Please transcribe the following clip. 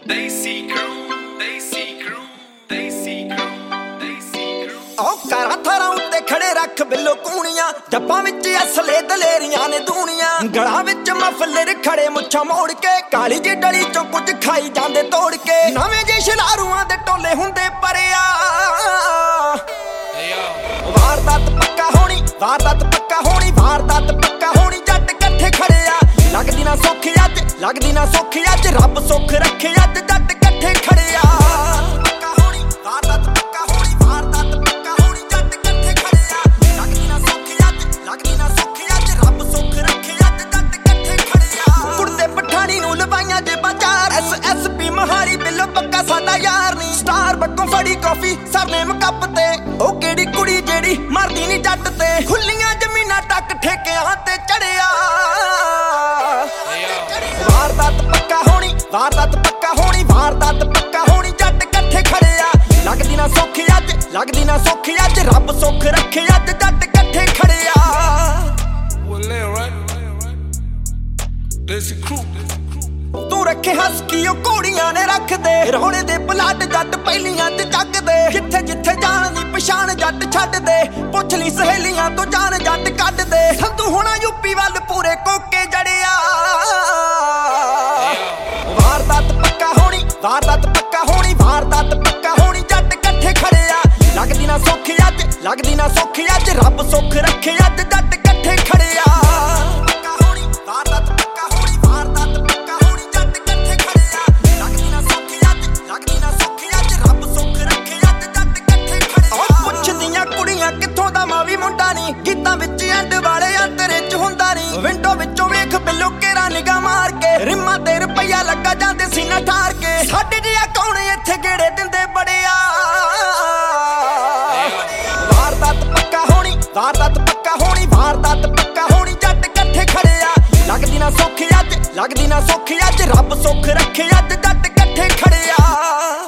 कारा थारा उत्ते खड़े रख बिल्लो कूणियां जप्पां विच असले दलेरियां ने दूनियां गलां विच मफलर खड़े मुच्छां मोड़ के काली जी डली चों कुछ खाई जांदे तोड़ के नवें जे शलारूआं दे टोले हुंदे परिया वारदात पक्का होनी वारदात पक्का होनी वारदात पक्का होनी जट कट्ठे खड़े आ लगदी ना सौखी अज रब सुख रखे अज जट कट्ठे खड़े आ SP महारी बिल्लो पक्का साडा यार नी स्टार बक्कों फड़ी कॉफी सरनेम कप ते ओ केड़ी कुड़ी जेड़ी मरदी नी जट ते खुलियां जमीनां टक ठेकियां ते चढ़िया वारदात पक्का होनी वारदात पक्का होनी वारदात पक्का होनी जट कट्ठे खड़े आ लगदी ना सौखी अज रब सुख रखे अज जट कट्ठे खड़े आ तू रखे हस की घोड़ियां ने रख दे रोने दे पलाट जट पहलियां ते जग दे जिथे जिथे जान दी पछाण जट छड्ड दे पुछ ली सहेलियां तो जान जट कढ दे संधू होना यूपी वल पूरे कोके जड़िया वारदात पक्का होनी वारदात पक्का होनी वारदात पक्का होनी जट कट्ठे खड़े आ लगदी ना सौखी अज रब सुख रखे अज जट कट्ठे खड़े आ विंडो विचों वेख बिल्लो केरा निगाह मार के रिम्मा ते रुपया लगा जांदे सीना ठार के साडे जिहा कौन इत्थे गेड़े दिंदे बड़िया वारदात पक्का होनी वारदात पक्का होनी वारदात पक्का होनी जट कट्ठे खड़े आ लगदी ना सौखी अज रब सुख रखे अज जट कट्ठे खड़े आ।